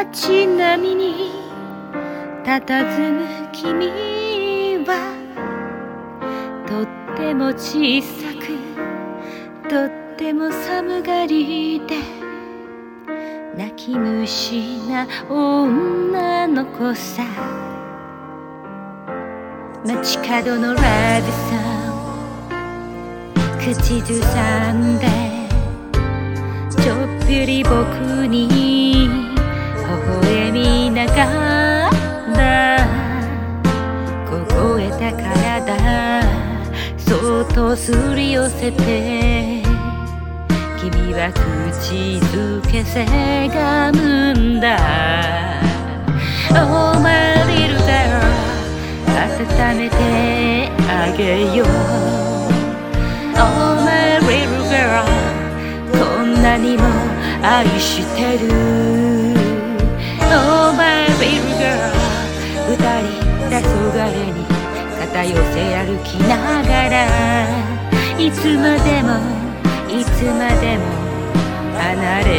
街並みに佇む君はとっても小さくとっても寒がりで泣き虫な女の子さ。街角のラブソング口ずさんでちょっぴり僕に微笑みながら凍えた体そっとすり寄せて君は口づけせがむんだ。 Oh my little girl 温めてあげよう。 Oh my little girl こんなにも愛してる。 Oh my little girl 二人黄昏に肩寄せ歩きながらいつまでもいつまでも離れ